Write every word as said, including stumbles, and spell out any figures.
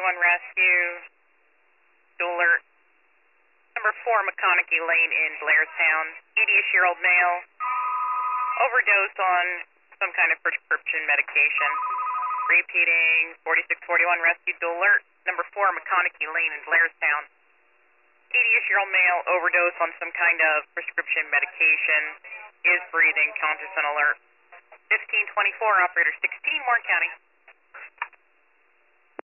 forty-one Rescue, dual alert. Number four, McConaughey Lane in Blairstown. eighty-ish-year-old male, overdose on some kind of prescription medication. Repeating, forty-six forty-one Rescue, dual alert. Number four, McConaughey Lane in Blairstown. eighty-ish-year-old male, overdose on some kind of prescription medication. Is breathing, conscious and alert. fifteen twenty-four, operator sixteen, Warren County.